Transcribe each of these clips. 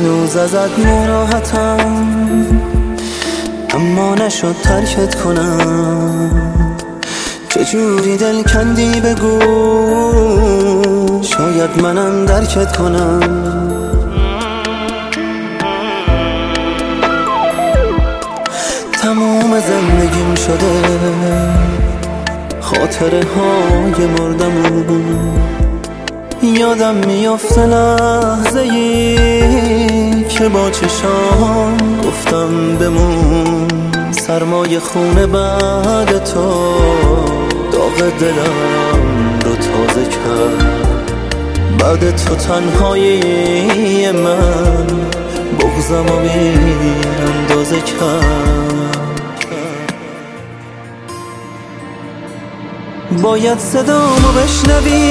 هنوز ازت ناراحتم، اما نشد ترکت کنم. چجوری دل کندی بگو، شاید منم درکت کنم. تموم زندگیم شده خاطره های مردمون، یادم میافته لحظه ای که با چشام گفتم بمون. سرمای خونه بعد تو داغ دلم رو تازه کرد. بعد تو تنهایی من بغضم رو بی اندازه کرد. باید صدامو بشنوی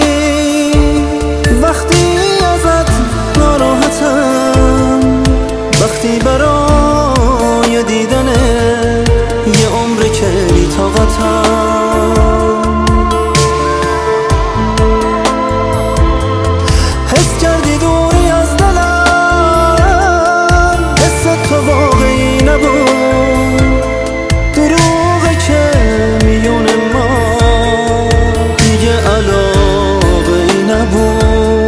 وقتی ازت ناراحتم، وقتی برای دیدن یه عمر که بی طاقتم. حس کردی دوری از دلم، حس تو واقعی نبود، دروغه که میون ما دیگه علاقه‌ای نبود.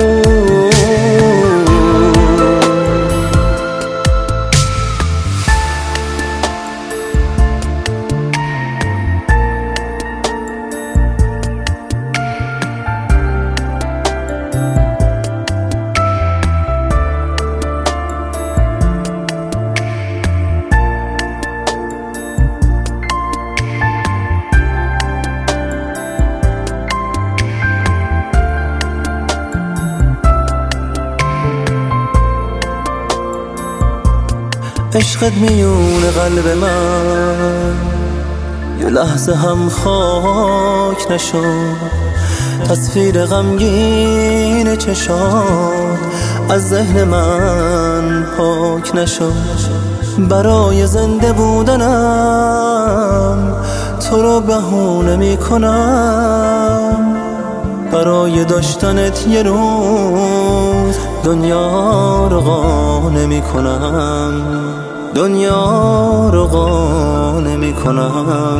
عشقت میون قلب من یه لحظه هم خاک نشد. تصویر غمگین چشات از ذهن من پاک نشد. برای زنده بودنم تو رو بهونه میکنم، برای داشتنت یه روز دنیا رو قانع میکنم، دنیا رو قانع میکنم.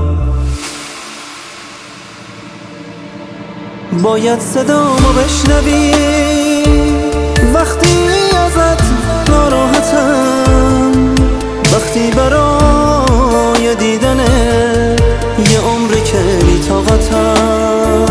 باید صدامو بشنوی وقتی ازت ناراحتم، وقتی برای دیدن یه عمر که بی طاقتم.